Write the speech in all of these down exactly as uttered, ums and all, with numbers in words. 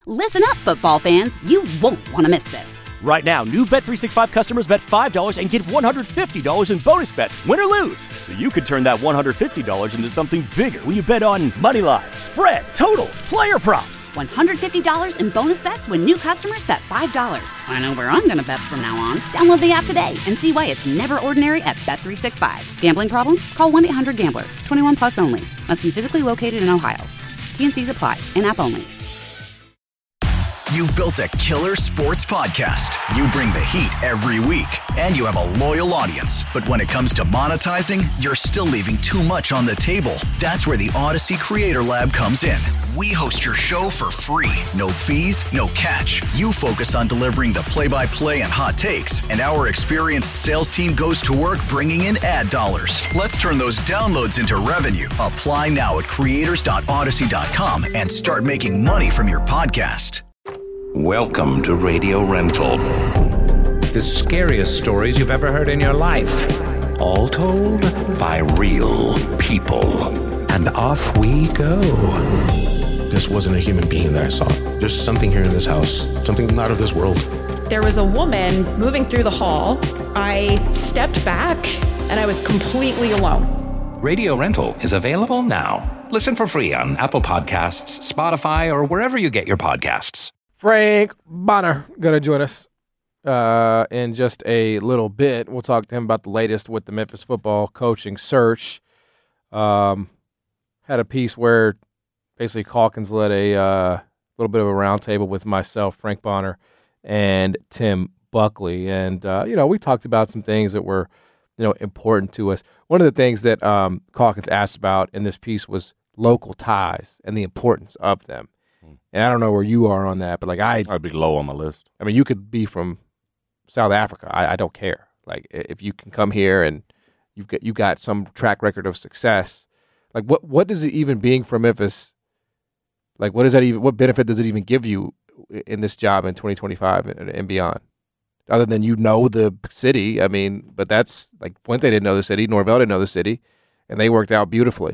Listen up, football fans. You won't want to miss this. Right now, new Bet three sixty-five customers bet five dollars and get one hundred fifty dollars in bonus bets, win or lose. So you could turn that one hundred fifty dollars into something bigger when you bet on money line, spread, totals, player props. one hundred fifty dollars in bonus bets when new customers bet five dollars. I know where I'm going to bet from now on. Download the app today and see why it's never ordinary at Bet three sixty-five. Gambling problem? Call one eight hundred gambler. twenty-one plus only. Must be physically located in Ohio. T N Cs apply. In-app only. You've built a killer sports podcast. You bring the heat every week, and you have a loyal audience. But when it comes to monetizing, you're still leaving too much on the table. That's where the Odyssey Creator Lab comes in. We host your show for free. No fees, no catch. You focus on delivering the play-by-play and hot takes, and our experienced sales team goes to work bringing in ad dollars. Let's turn those downloads into revenue. Apply now at creators dot odyssey dot com and start making money from your podcast. Welcome to Radio Rental. The scariest stories you've ever heard in your life. All told by real people. And off we go. This wasn't a human being that I saw. There's something here in this house, something not of this world. There was a woman moving through the hall. I stepped back and I was completely alone. Radio Rental is available now. Listen for free on Apple Podcasts, Spotify, or wherever you get your podcasts. Frank Bonner going to join us uh, in just a little bit. We'll talk to him about the latest with the Memphis football coaching search. Um, had a piece where basically Calkins led a uh, little bit of a roundtable with myself, Frank Bonner, and Tim Buckley. And, uh, you know, we talked about some things that were, you know, important to us. One of the things that um, Calkins asked about in this piece was local ties and the importance of them. And I don't know where you are on that, but like I, I'd be low on my list. I mean, you could be from South Africa. I, I don't care. Like if you can come here and you've got you got some track record of success, like what what does it even being from Memphis? Like what does that even? What benefit does it even give you in this job in twenty twenty-five and, and beyond? Other than you know the city. I mean, but that's like Fuente didn't know the city, Norvell didn't know the city, and they worked out beautifully.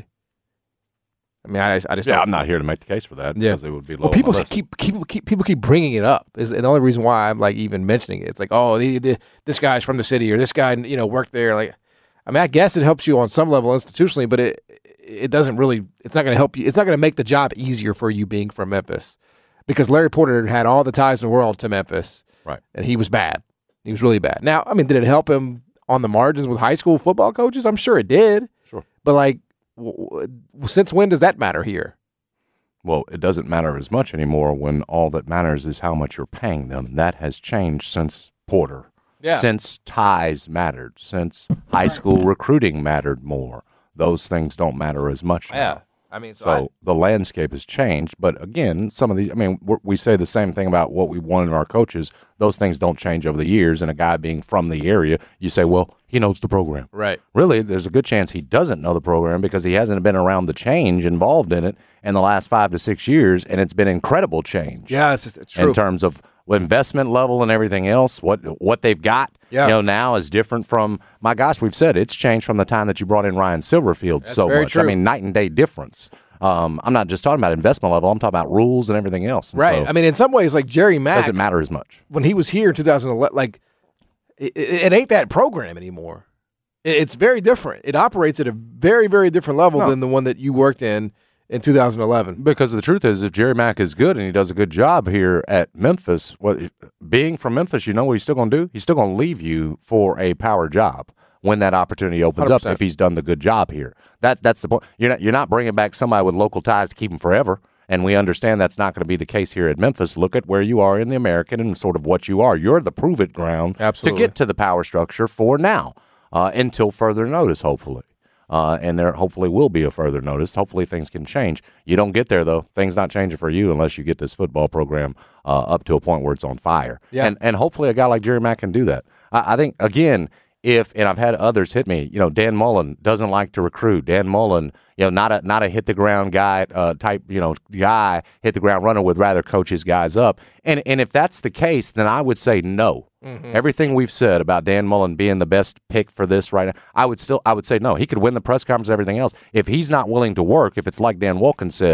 I mean, I, I just yeah. don't. I'm not here to make the case for that Yeah. because it would be low. Well, people on my list. keep keep keep people keep bringing it up. Is and the only reason why I'm like even mentioning it. It's like, oh, the, the, this guy's from the city, or this guy, you know, worked there. Like, I mean, I guess it helps you on some level institutionally, but it it doesn't really. It's not going to help you. It's not going to make the job easier for you being from Memphis, because Larry Porter had all the ties in the world to Memphis, right? And he was bad. He was really bad. Now, I mean, did it help him on the margins with high school football coaches? I'm sure it did. Sure. But like, w- w- since when does that matter here? Well, it doesn't matter as much anymore when all that matters is how much you're paying them. That has changed since Porter, Yeah. since ties mattered, since high school recruiting mattered more. Those things don't matter as much now. Yeah. I mean, so, So I, the landscape has changed. But again, some of these, I mean, we're, we say the same thing about what we want in our coaches. Those things don't change over the years. And a guy being from the area, you say, well, he knows the program. right. Really, there's a good chance he doesn't know the program because he hasn't been around the change involved in it in the last five to six years, and it's been incredible change. Yeah, it's, it's true. In terms of investment level and everything else, what what they've got, Yeah. you know, now is different from. My gosh, we've said it's changed from the time that you brought in Ryan Silverfield That's so very much. true. I mean, night and day difference. Um, I'm not just talking about investment level. I'm talking about rules and everything else. And Right. so I mean, in some ways, like Jerry it Mack, doesn't matter as much. when he was here in two thousand eleven, like it, it, it ain't that program anymore. It, it's very different. It operates at a very, very different level No. than the one that you worked in in two thousand eleven. Because the truth is, if Jerry Mack is good and he does a good job here at Memphis, what being from Memphis, you know what he's still going to do? He's still going to leave you for a power job when that opportunity opens one hundred percent. up. If he's done the good job here, that that's the point. You're not you're not bringing back somebody with local ties to keep him forever. And we understand that's not going to be the case here at Memphis. Look at where you are in the American and sort of what you are. You're the prove-it ground Absolutely. to get to the power structure for now, uh, until further notice, hopefully. Uh, and there hopefully will be a further notice. Hopefully things can change. You don't get there, though. Things not changing for you unless you get this football program uh, up to a point where it's on fire. Yeah. And and hopefully a guy like Jerry Mack can do that. I, I think, again, if, and I've had others hit me, you know, Dan Mullen doesn't like to recruit. Dan Mullen, you know, not a not a hit-the-ground guy uh, type, you know, guy, hit-the-ground runner, would rather coach his guys up. And and if that's the case, then I would say no. Mm-hmm. Everything we've said about Dan Mullen being the best pick for this right now, I would still I would say no. He could win the press conference and everything else. If he's not willing to work, if it's like Dan Wilkins said,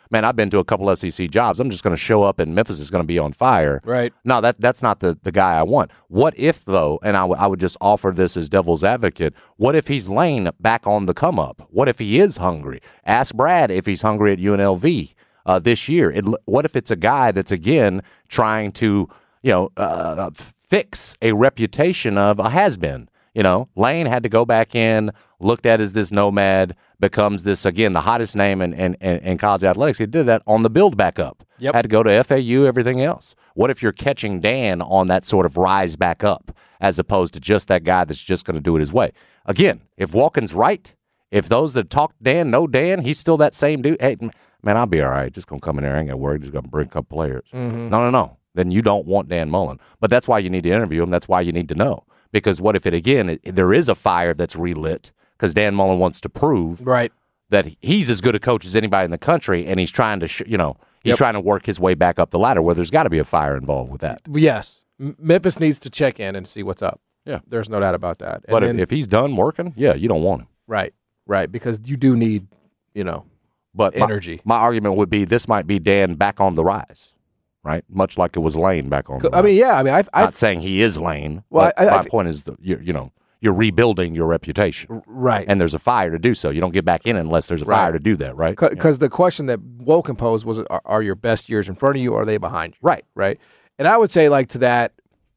man, I've been to a couple S E C jobs. I'm just going to show up and Memphis is going to be on fire. Right. No, that that's not the, the guy I want. What if, though, and I, w- I would just offer this as devil's advocate, what if he's Lane back on the come up? What if he is hungry? Ask Brad if he's hungry at U N L V uh, this year. It, what if it's a guy that's, again, trying to, you know, uh, fix a reputation of a has-been? You know, Lane had to go back in, looked at as this nomad, becomes this, again, the hottest name in, in, in college athletics. He did that on the build back up. Yep. Had to go to F A U, everything else. What if you're catching Dan on that sort of rise back up as opposed to just that guy that's just going to do it his way? Again, if Walken's right, if those that talk Dan know Dan, he's still that same dude. Hey, man, I'll be all right. Just going to come in there. I ain't got to worry. Just going to bring a couple players. Mm-hmm. No, no, no. Then you don't want Dan Mullen. But that's why you need to interview him. That's why you need to know. Because what if it, again, it, there is a fire that's relit because Dan Mullen wants to prove right. that he's as good a coach as anybody in the country, and he's trying to, sh- you know, he's Yep. trying to work his way back up the ladder where there's got to be a fire involved with that. Yes. M- Memphis needs to check in and see what's up. Yeah. There's no doubt about that. And But then- if, if he's done working, yeah, you don't want him. Right, right, because you do need, you know, But my- energy. My, argument would be this might be Dan back on the rise, right? Much like it was Lane back on the rise. I mean, yeah, I mean, I, I Not saying he is Lane. Well, but I- I- my point is, the, you, you know, you're rebuilding your reputation. right. And there's a fire to do so. You don't get back in unless there's a fire Right. to do that, right? Because the question that Woken posed was, are, are your best years in front of you or are they behind you? Right. Right. And I would say, like, to that,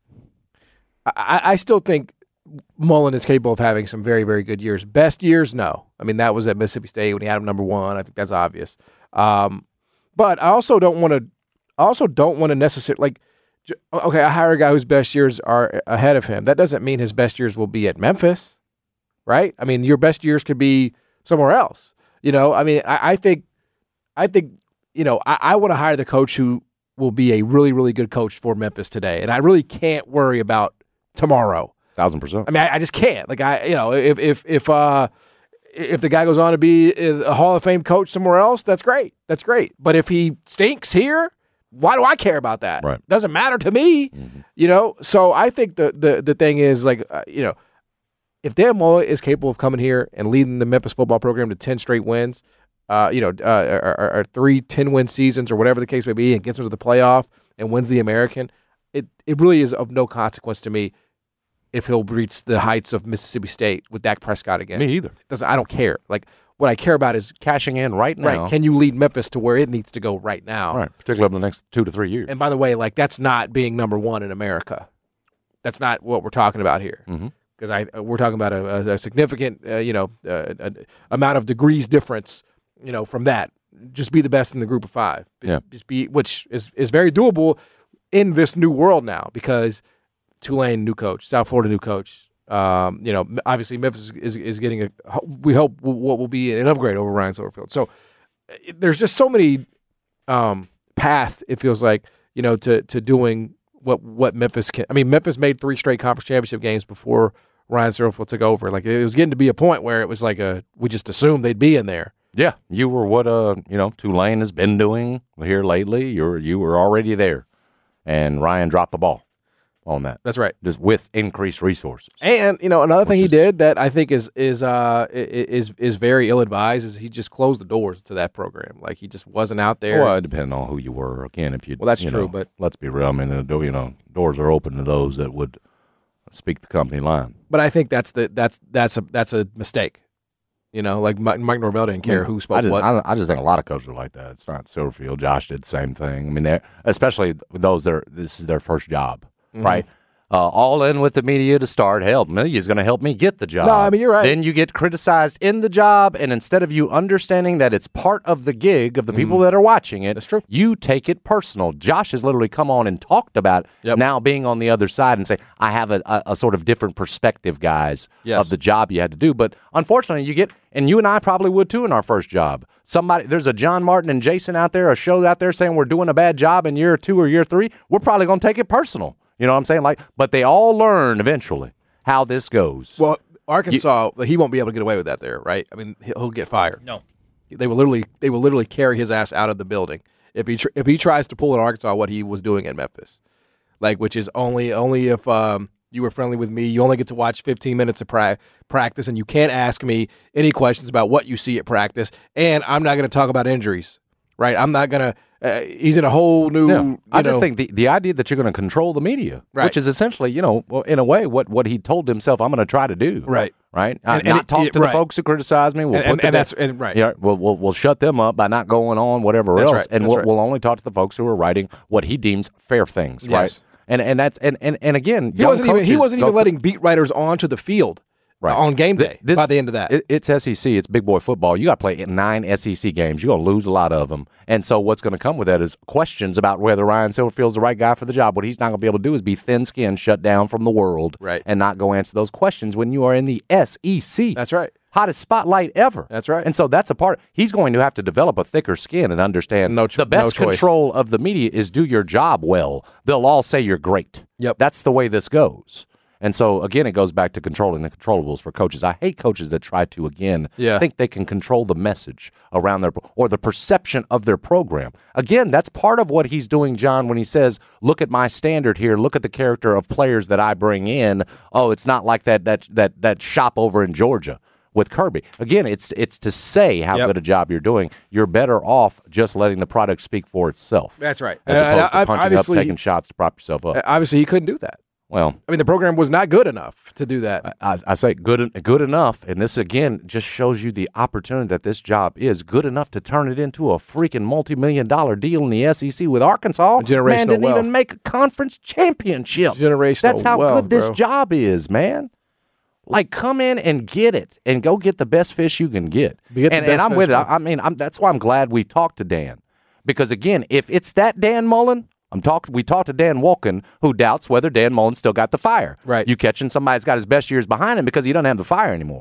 I, I still think Mullen is capable of having some very, very good years. Best years, no. I mean, that was at Mississippi State when he had him number one. I think that's obvious. Um, but I also don't want to, I also don't want to necessarily, like, j- okay, I hire a guy whose best years are ahead of him. That doesn't mean his best years will be at Memphis, right? I mean, your best years could be somewhere else. You know, I mean, I, I think, I think, you know, I, I want to hire the coach who will be a really, really good coach for Memphis today. And I really can't worry about tomorrow. Thousand percent. I mean, I, I just can't. Like, I, you know, if if if uh, if the guy goes on to be a Hall of Fame coach somewhere else, that's great. That's great. But if he stinks here, why do I care about that? Right. Doesn't matter to me. Mm-hmm. You know. So I think the the the thing is, like, uh, you know, if Dan Mullen is capable of coming here and leading the Memphis football program to ten straight wins, uh, you know, uh, or, or, or three ten-win seasons or whatever the case may be, and gets into the playoff and wins the American, it it really is of no consequence to me if he'll reach the heights of Mississippi State with Dak Prescott again. Me either. Doesn't I don't care. Like, what I care about is Cashing in right now. right. Can you lead Memphis to where it needs to go right now? Right, particularly over the next two to three years. And by the way, like, that's not being number one in America. That's not what we're talking about here. Mhm. Because I we're talking about a, a, a significant uh, you know uh, a, amount of degrees difference. You know, from that, just be the best in the group of five. Just, Yeah. just be, which is is very doable in this new world now because Tulane new coach, South Florida new coach. Um, you know, obviously Memphis is is getting a. We hope what will be an upgrade over Ryan Silverfield. So there's just so many um, paths. It feels like, you know, to to doing what what Memphis can. I mean, Memphis made three straight conference championship games before Ryan Silverfield took over. Like, it was getting to be a point where it was like a we just assumed they'd be in there. Yeah, you were what uh you know Tulane has been doing here lately. You're you were already there, and Ryan dropped the ball on that. That's right. Just with increased resources. And you know, another thing he is- did that I think is is uh i- is is very ill advised is he just closed the doors to that program. Like, he just wasn't out there. Well, depending on who you were. Again, if you Well, that's you true, know, but- let's be real. I mean, the door, you know, doors are open to those that would speak the company line. But I think that's the that's that's a that's a mistake. You know, like Mike, Mike Norvell didn't care who spoke I just, what. I, I just think a lot of coaches are like that. It's not Silverfield. Josh did the same thing. I mean, they're- especially those that are, this is their first job, Mm-hmm. right? Uh, all in with the media to start. Hell, media is going to help me get the job. No, I mean, you're right. Then you get criticized in the job, and instead of you understanding that it's part of the gig of the people that are watching it, Mm. That's true. you take it personal. Josh has literally come on and talked about Yep. now being on the other side and say, I have a, a, a sort of different perspective, guys, Yes. of the job you had to do. But unfortunately, you get, and you and I probably would too in our first job. Somebody, there's a John Martin and Jason out there, a show out there saying we're doing a bad job in year two or year three. We're probably going to take it personal. You know what I'm saying? Like, but they all learn eventually how this goes. Well, Arkansas, he won't be able to get away with that there, right? I mean, he'll he'll get fired. No. They will literally they will literally carry his ass out of the building if he tr- if he tries to pull in Arkansas what he was doing at Memphis, like, which is only only if um, you were friendly with me. You only get to watch fifteen minutes of pra- practice, and you can't ask me any questions about what you see at practice. And I'm not going to talk about injuries. right? I'm not gonna. Uh, he's in a whole new. Yeah. You I just know, think the, the idea that you're going to control the media, Right. which is essentially, you know, well, in a way, what, what he told himself, I'm going to try to do. Right. Right. And- Uh, and not it- talk it- to the right. folks who criticize me. We'll And- put and- the and best- that's- and- right. Yeah. We'll, we'll we'll shut them up by not going on whatever That's else, right. and That's we'll, right. we'll only talk to the folks who are writing what he deems fair things. Yes. Right. And and that's and and, and again, he young wasn't even he coaches wasn't go even through- letting beat writers onto the field Right. on game Th- day. this- by the end of that, it- it's S E C. It's big boy football. You got to play nine S E C games. You're going to lose a lot of them. And so what's going to come with that is questions about whether Ryan Silverfield's the right guy for the job. What he's not going to be able to do is be thin-skinned, shut down from the world, Right. and not go answer those questions when you are in the S E C. That's right. Hottest spotlight ever. That's right. And so that's a part. He's going to have to develop a thicker skin and understand No ch- the best no choice. control of the media is do your job well. They'll all say you're great. Yep. That's the way this goes. And so, again, it goes back to controlling the controllables for coaches. I hate coaches that try to, again, Yeah. think they can control the message around their or the perception of their program. Again, that's part of what he's doing, John, when he says, look at my standard here. Look at the character of players that I bring in. Oh, it's not like that that that that shop over in Georgia with Kirby. Again, it's it's to say how Yep. good a job you're doing. You're better off just letting the product speak for itself. That's right. As And opposed I- I- to punching up, obviously- taking shots to prop yourself up. obviously he couldn't do that. Well, I mean, the program was not good enough to do that. I, I say good good enough, and this again just shows you the opportunity that this job is good enough to turn it into a freaking multi-million dollar deal in the S E C with Arkansas. Generational man didn't wealth. even make a conference championship. Generational That's how wealth, good this bro. job is, man. Like, come in and get it, and go get the best fish you can get. Get the and, best and I'm fish, with it. man. I, I mean, I'm, that's why I'm glad we talked to Dan, because again, if it's that Dan Mullen. I'm talking. We talked to Dan Wolken, who doubts whether Dan Mullen still got the fire. Right. You catching somebody that's got his best years behind him because he doesn't have the fire anymore.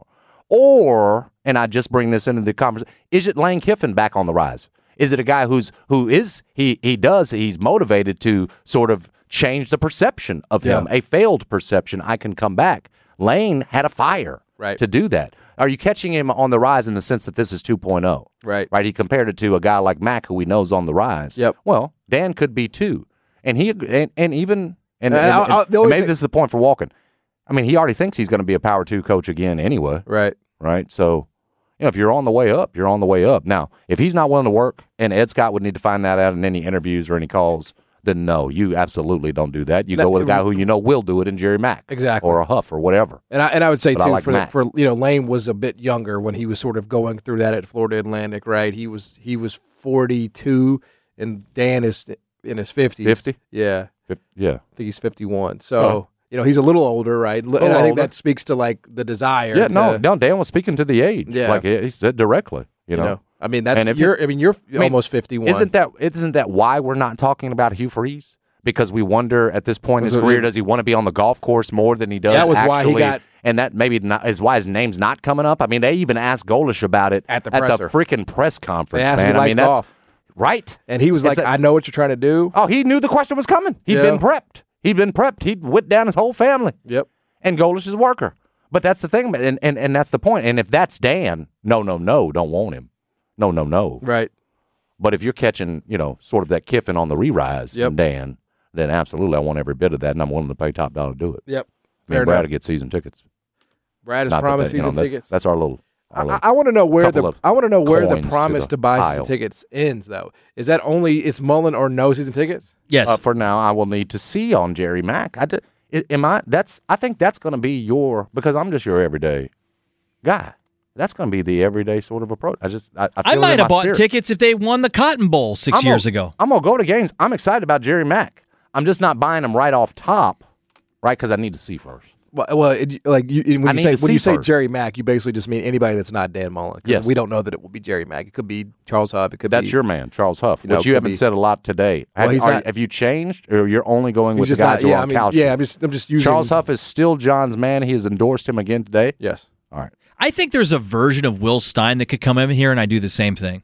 Or, and I just bring this into the conversation, is it Lane Kiffin back on the rise? Is it a guy who's who is he he does he's motivated to sort of change the perception of him, Yeah. a failed perception? I can come back. Lane had a fire Right. to do that. Are you catching him on the rise in the sense that this is two point oh? Right. Right. He compared it to a guy like Mack, who he knows on the rise. Yep. Well, Dan could be too, and he and, and even and, And and- I'll- and- I'll- the and only maybe thing- this is the point for Walken. I mean, he already thinks he's going to be a power two coach again anyway. Right. Right. So, you know, if you're on the way up, you're on the way up. Now, if he's not willing to work, and Ed Scott would need to find that out in any interviews or any calls, then no, you absolutely don't do that. You That- go with a guy who you know will do it in Jerry Mack. Exactly. Or a Huff or whatever. And I and I would say But I too like for the, Matt. for you know Lane was a bit younger when he was sort of going through that at Florida Atlantic, right? He was he was forty-two, and Dan is in his fifties. fifty? Yeah, Fif- Yeah. I think he's fifty-one. So Oh. you know he's a little older, right? And I Little think older. that speaks to like the desire. Yeah, to, no, no, Dan was speaking to the age. Yeah. Like he he said directly, you You know. know, I mean that's And if you're. you- I mean you're I mean, almost fifty-one. Isn't that isn't that why we're not talking about Hugh Freeze? Because we wonder at this point in his Was it- career, does he want to be on the golf course more than he does That was actually? why he got- and that maybe not, is why his name's not coming up. I mean, they even asked Golish about it At the at presser. the freaking press They conference, asked if man. he I liked mean, that's golf, right. and he was It's like, a- "I know what you're trying to do." Oh, he knew the question was coming. he had Yeah. been prepped. He'd been prepped. He'd whipped down his whole family. Yep. And Golish is a worker. But that's the thing, and, and, and that's the point. And if that's Dan, no, no, no, don't want him. No, no, no. Right. But if you're catching, you know, sort of that Kiffin on the re-rise Yep. in Dan, then absolutely I want every bit of that, and I'm willing to pay top dollar to do it. Yep. Me Fair and Brad enough. to get season tickets. Brad has Not that promised they- you know, season that- tickets. That's our little. Our I, little I want to know where the couple of I want to know where the coins to promise the to, buy pile. season tickets ends though. Is that only it's Mullen or no season tickets? Yes. Uh, for now, I will need to see on Jerry Mack. I d- I- am I? That's. I think that's going to be your because I'm just your everyday guy. That's going to be the everyday sort of approach. I just. I, I, feel I it in might my have bought spirit. tickets if they won the Cotton Bowl six I'm years gonna- ago. I'm gonna go to games. I'm excited about Jerry Mack. I'm just not buying them right off top, right? Because I need to see first. Well, well it, like you, when I you need say to when you see say first. Jerry Mack, you basically just mean anybody that's not Dan Mullen. 'Cause Yes. we don't know that it will be Jerry Mack. It could be Charles Huff. It could That's be your man, Charles Huff, you know, which you could haven't be- said a lot today. Well, have, he's are- not- have you changed, or you're only going He's with the just guys not, who yeah, are I on mean, couch? yeah. I'm just I'm just using Charles Huff is still John's man. He has endorsed him again today. Yes. All right. I think there's a version of Will Stein that could come in here and I do the same thing.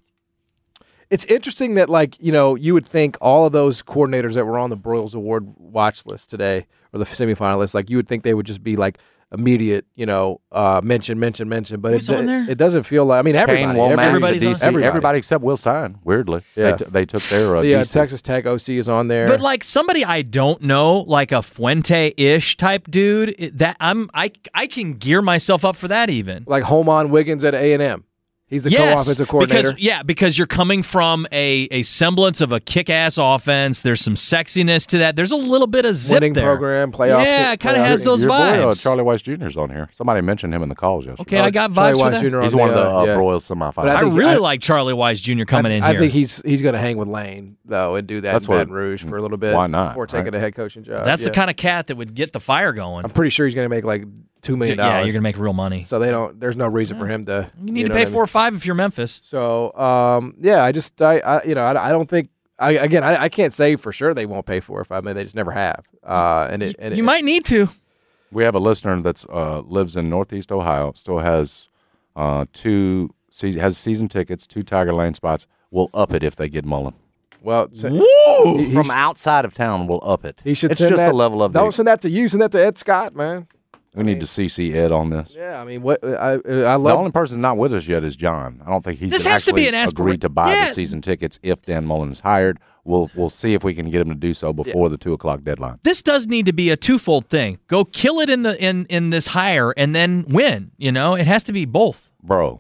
It's interesting that, like, you know, you would think all of those coordinators that were on the Broyles Award watch list today, or the semifinalists, like, you would think they would just be, like, immediate, you know, uh, mention, mention, mention. But Who's it, on there? it doesn't feel like, I mean, everybody. Kane, Womack, everybody, the D C, on. everybody. except Will Stein. Weirdly, Yeah. they, t- they took their uh, The uh, D C. Texas Tech O C is on there. But like somebody I don't know, like a Fuente-ish type dude, it- that I'm I I can gear myself up for that even. like Holman Wiggins at A and M. He's the yes, co-offensive coordinator. Because, yeah, because you're coming from a, a semblance of a kick-ass offense. There's some sexiness to that. There's a little bit of zip Winning there. program, playoff. Yeah, it kind of has those Your vibes. boy, uh, Charlie Weiss Junior is on here. Somebody mentioned him in the calls yesterday. Okay, I got Charlie vibes for Weiss that. Junior He's on one of the uh, uh, yeah. Broyles semifinals. But I I, think- really I- like Charlie Weiss Junior coming I, in I here. think he's he's going to hang with Lane though and do that That's in what- Baton Rouge for a little bit. why not, Before taking right? a head coaching job. That's Yeah. the kind of cat that would get the fire going. I'm pretty sure he's going to make like two million dollars. Yeah, you're going to make real money. So they don't. There's no reason for him to. You need to know pay what I mean? four or five if you're Memphis. So um, yeah, I just I, I you know I, I don't think I again I, I can't say for sure they won't pay four or five million. They just never have. Uh, and it and You it, might need to. We have a listener that's uh, lives in Northeast Ohio, still has uh, two se- has season tickets, two Tiger Lane spots. We'll up it if they get Mullen. Well, so, Woo! he, he From sh- outside of town, we'll up it. he should. It's send just that, a level of. Don't The, send that to you. Send that to Ed Scott, man. we need to C C Ed on this. Yeah, I mean, what I I The love. only person not with us yet is John. I don't think he's This has to be actually an aspira- agreed to buy Yeah. the season tickets if Dan Mullen is hired. We'll we'll see if we can get him to do so before the two o'clock deadline. This does need to be a twofold thing. Go kill it in the in in this hire and then win. You know, it has to be both. Bro,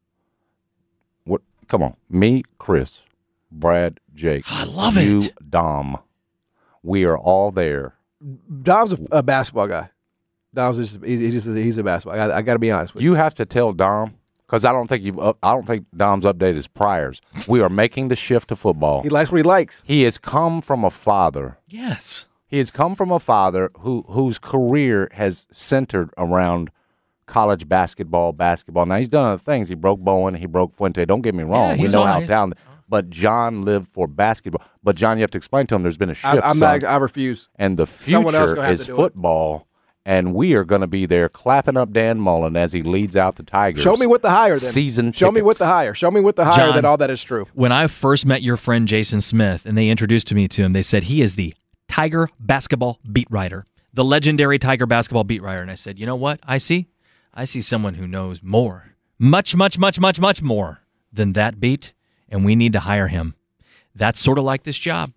what? Come on, me, Chris, Brad, Jake. I love you, it. Dom. We are all there. Dom's a, a basketball guy. Dom's just he's, he's just he's a basketball. I, I got to be honest with you. You have to tell Dom because I don't think you've. Up, I don't think Dom's updated his priors. We are making the shift to football. He likes what he likes. He has come from a father. Yes. He has come from a father who whose career has centered around college basketball, basketball. Now he's done other things. He broke Bowen. He broke Fuente. Don't get me wrong. Yeah, we he's know all how nice. talented. But John lived for basketball. But John, you have to explain to him there's been a shift. I, I'm son, not. I refuse. and the Someone else future gonna have is to do it. football. And we are going to be there clapping up Dan Mullen as he leads out the Tigers. Show me what the hire then. Season Show me what tickets. the hire. Show me what the hire John, that all that is true. When I first met your friend Jason Smith and they introduced me to him, they said he is the Tiger basketball beat writer, the legendary Tiger basketball beat writer. And I said, you know what? I see, I see someone who knows more, much, much, much, much, much more than that beat, and we need to hire him. That's sort of like this job.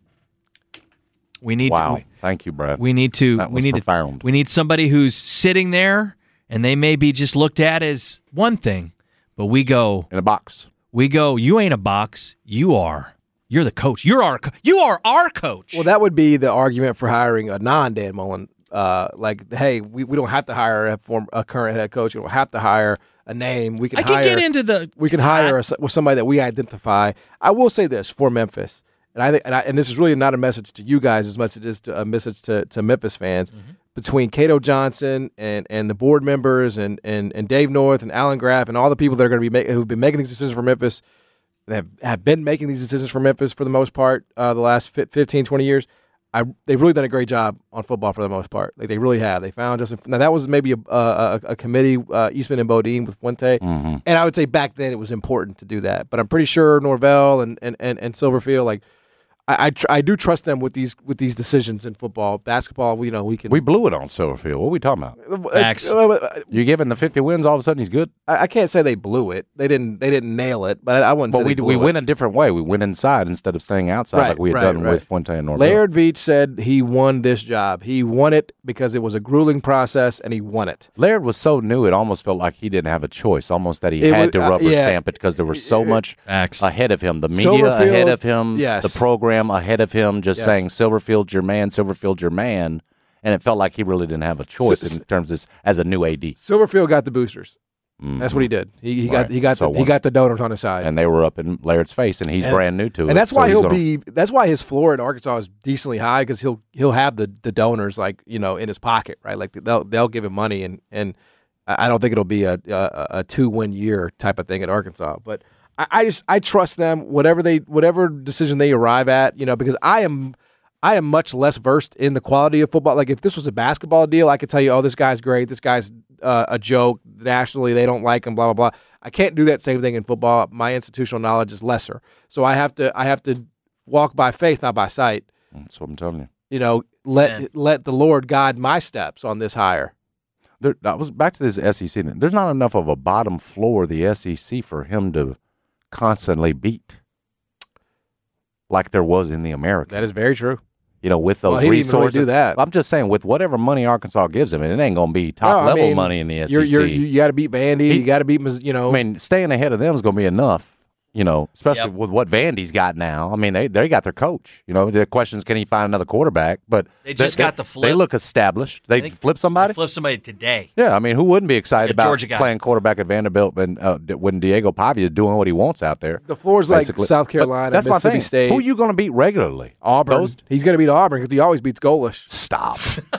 We need Wow. to, Thank you, Brad. we need to That we was need profound. to we need somebody who's sitting there and they may be just looked at as one thing, but we go In a box. we go you ain't a box, you are. You're the coach. You're our co- you are our coach. Well, that would be the argument for hiring a non-Dan Mullen. Uh, like, hey, we, we don't have to hire a, form, a current head coach. We don't have to hire a name. We can I can hire. get into the we can hire a, with somebody that we identify. I will say this for Memphis, and I think, and, I, and this is really not a message to you guys as much as it is to, a message to, to Memphis fans. Mm-hmm. Between Cato Johnson and, and the board members and, and, and Dave North and Alan Graff and all the people that are going to be make, who've been making these decisions for Memphis, that have, have been making these decisions for Memphis for the most part uh, the last fifteen, twenty years. I, they've really done a great job on football for the most part. Like they really have. They found Justin. Now that was maybe a a, a committee, uh, Eastman and Bodine with Fuente, Mm-hmm. and I would say back then it was important to do that. But I'm pretty sure Norvell and and, and, and Silverfield, like I I, tr- I do trust them with these with these decisions in football, basketball. You know, we can. We blew it on Silverfield. What are we talking about? Facts. You giving the fifty wins, all of a sudden he's good? I, I can't say they blew it. They didn't. They didn't nail it. But I, I wouldn't. But say we they we blew went it. a different way. We went inside instead of staying outside Right, like we had right, done right. with Fuente and Norvell. Laird Veach said he won this job. He won it because it was a grueling process, and he won it. Laird was so new, it almost felt like he didn't have a choice, almost that he It had was- to uh, rubber yeah. stamp it because there was so much Facts. ahead of him. The media Silverfield, ahead of him, yes. the program ahead of him, just Yes. saying, Silverfield's your man, Silverfield's your man. And it felt like he really didn't have a choice S- in terms of this, as a new A D. Silverfield got the boosters. That's what he did. He, he got Right. he got So the, he once- got the donors on his side. And they were up in Laird's face, and he's And- brand new to it. And that's so why he's he'll gonna- be. That's why his floor in Arkansas is decently high because he'll he'll have the, the donors like you know in his pocket, right? Like they'll they'll give him money, and and I don't think it'll be a a, a two win year type of thing at Arkansas. But I, I just I trust them whatever they whatever decision they arrive at, you know, because I am. I am much less versed in the quality of football. Like if this was a basketball deal, I could tell you, oh, this guy's great. This guy's uh, a joke. Nationally, they don't like him. Blah blah blah. I can't do that same thing in football. My institutional knowledge is lesser, so I have to. I have to walk by faith, not by sight. That's what I'm telling you. You know, let Man. let the Lord guide my steps on this hire. There, I was back to this S E C thing. There's not enough of a bottom floor of the S E C for him to constantly beat like there was in the American. That is very true. You know, with those well, he didn't even really resources. do that. I'm just saying, with whatever money Arkansas gives him, and it ain't going to be top No, I level mean, money in the S E C. You're, you're, you got to beat Vandy. He- you got to beat, Mis- you know. I mean, staying ahead of them is going to be enough. You know, especially Yep. with what Vandy's got now. I mean, they they got their coach. You know, the question is, can he find another quarterback? But They just got the flip. They look established. They I think flip somebody. They flip somebody today. Yeah, I mean, who wouldn't be excited The about Georgia guy. playing quarterback at Vanderbilt when uh, when Diego Pavia is doing what he wants out there? the floor's like basically. South But Carolina, that's my Mississippi thing. State. Who are you going to beat regularly? Auburn. Those- He's going to beat Auburn because he always beats Golish. Stop.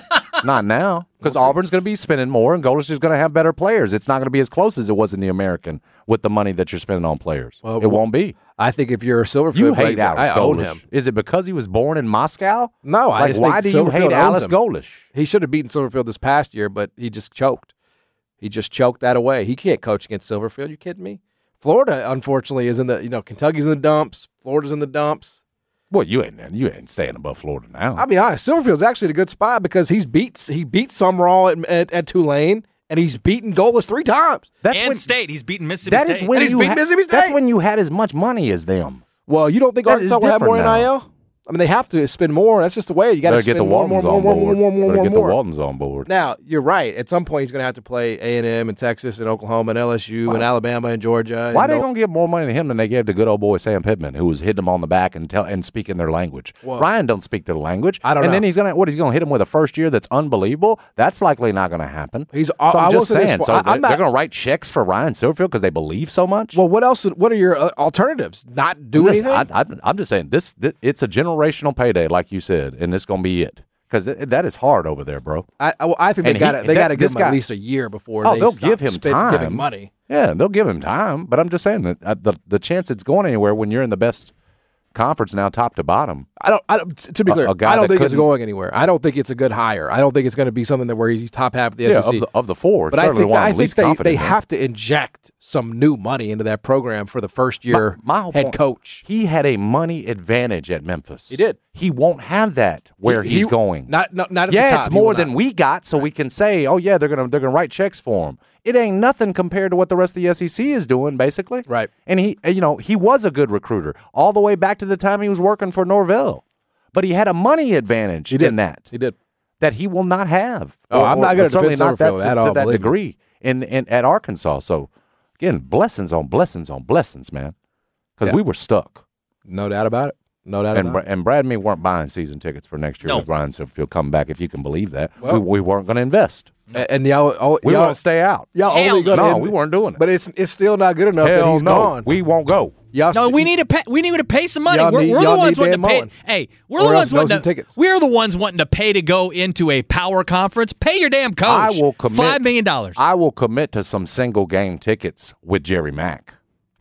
Not now, because Auburn's going to be spending more, and Golish is going to have better players. It's not going to be as close as it was in the American with the money that you're spending on players. Well, it won't be. I think if you're a Silverfield, You hate like, Alice I own Golish. him. Is it because he was born in Moscow? No, I like, just why think do you Silverfield hate owns Alice him. Golish? He should have beaten Silverfield this past year, but he just choked. He just choked that away. He can't coach against Silverfield. You kidding me? Florida, unfortunately, is in the you know Kentucky's in the dumps. Florida's in the dumps. Well, you ain't you ain't staying above Florida now. I'll be honest. Silverfield's actually in a good spot because he's beat he beat Summerall at, at, at Tulane, and he's beaten Golish three times. That's and when, State. He's beating Mississippi that State. is when And he's you beaten ha- Mississippi That's State. when you had as much money as them. Well, you don't think That is Arkansas will have more N different I L? I mean, they have to spend more. That's just the way. You got to Better spend get the more, more, Waltons more, on more, board. more, more, more, Better more, get the more. Waltons on board. Now, you're right. At some point, he's going to have to play A and M and Texas and Oklahoma and L S U and Alabama and Georgia. Why and they no- gonna give more money to him than they gave to good old boy Sam Pittman, who was hitting them on the back and tell and speaking their language? Well, Ryan don't speak their language. I don't and know. then he's gonna what? He's gonna hit him with a first year that's unbelievable. That's likely not gonna happen. He's- So I- I'm I will just say this saying. for- So I- I'm they're, not- they're gonna write checks for Ryan Silverfield because they believe so much. Well, what else? What are your uh, alternatives? Not do Listen, anything? I, I, I'm just saying this, this. It's a generational payday, like you said, and it's gonna be it because that is hard over there, bro. I, I, well, I think And they got he- They that- got to give this him guy- at least a year before. Oh, they they'll stop give him spend- time. giving money. Yeah, they'll give him time, but I'm just saying that uh, the the chance it's going anywhere when you're in the best conference now, top to bottom. I don't. I don't to be A- clear, a guy I don't that think it's couldn't- going anywhere. I don't think it's a good hire. I don't think it's going to be something that where he's top half of the Yeah, S E C. of the, of the four. but I certainly think one I I'm think least they, confident they in. have to inject some new money into that program for the first year My, my whole head point, coach. He had a money advantage at Memphis. He did. He won't have that where He- he's he- going. Not not, not at yeah, the top. it's He will more not. than we got, so we can say, oh yeah, they're gonna they're gonna write checks for him. It ain't nothing compared to what the rest of the S E C is doing, basically. Right. And he, you know, he was a good recruiter all the way back to the time he was working for Norvell, but he had a money advantage He did. in that He did. that he will not have. Oh, Or- I'm or not gonna certainly defend not that, Summerfield to, at to all, that believe me. degree in, in at Arkansas. So again, blessings on blessings on blessings, man, because Yeah. we were stuck. No doubt about it. No doubt And, about Bra- and Brad and me weren't buying season tickets for next year No. with Ryan Silverfield coming back, if you can believe that. Well- we, we weren't going to invest. it. And y'all, all, We y'all, want to stay out. y'all Hell only no. gonna No, we weren't doing it. But it's it's still not good enough that Hell he's no, gone. we won't go. Y'all No, st- we need to pay. We need to pay some money. Y'all We're, need- we're the y'all ones need wanting to Dan pay. Mullen. Hey, we're Or the else ones no wanting some to. tickets. We're the ones wanting to pay to go into a power conference. Pay your damn coach. I will commit five million dollars. I will commit to some single game tickets with Jerry Mack.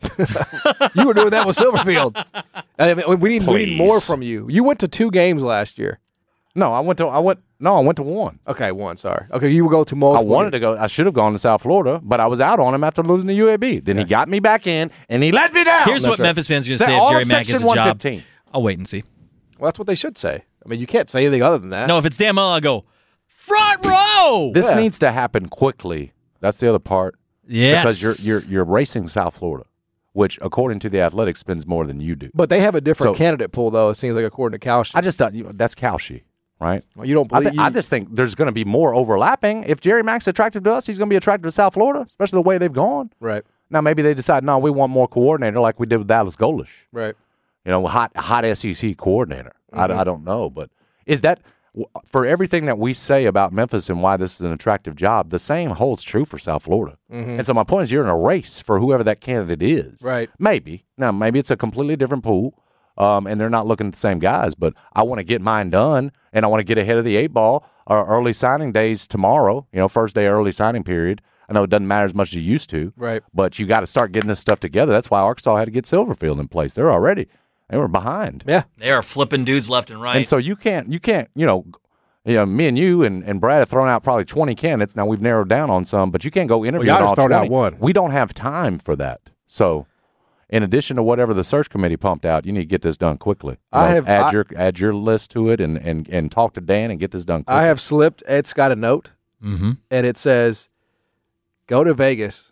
You were doing that with Silverfield. I mean, we need we need Please. more from you. You went to two games last year. No, I went to I went no, I went to one. Okay, one. Sorry. Okay, you will go to I multiple. wanted to go. I should have gone to South Florida, but I was out on him after losing to U A B. Then he got me back in, and he let me down. Here's That's what right. Memphis fans are going to Say say all if Jerry of Mack Section gets a job. one fifteen. I'll wait and see. Well, that's what they should say. I mean, you can't say anything other than that. No, if it's Dan Mullen, I'll go front row. This Yeah. needs to happen quickly. That's the other part. yes, Because you're you're you're racing South Florida, which according to the Athletics spends more than you do. But they have a different So- candidate pool, though. It seems like according to Kalsh. I just thought you know, that's Cowshy, right? Well, you don't I, believe. thi- I you- just think there's going to be more overlapping. If Jerry Mack's attractive to us, he's going to be attractive to South Florida, especially the way they've gone. right, Now maybe they decide, no, we want more coordinator like we did with Dallas Golish. right. You know, hot hot S E C coordinator. Mm-hmm. I, I don't know, but is that w- for everything that we say about Memphis and why this is an attractive job? The same holds true for South Florida. And so my point is, you're in a race for whoever that candidate is. Right. Maybe now, maybe it's a completely different pool, um, and they're not looking at the same guys. But I want to get mine done, and I want to get ahead of the eight ball. Our early signing days tomorrow. You know, first day early signing period. I know it doesn't matter as much as it used to. Right. But you got to start getting this stuff together. That's why Arkansas had to get Silverfield in place. They're already they were behind. Yeah. they are flipping dudes left and right. And so you can't, you can't, you know, you know, me and you and, and Brad have thrown out probably twenty candidates. Now we've narrowed down on some, but you can't go interview y'all just all thrown out twenty. one. We don't have time for that. So, in addition to whatever the search committee pumped out, you need to get this done quickly. You I know, have- add I- your add your list to it and, and, and talk to Dan and get this done quickly. I have slipped Ed Scott a note, mm-hmm. and it says, "Go to Vegas,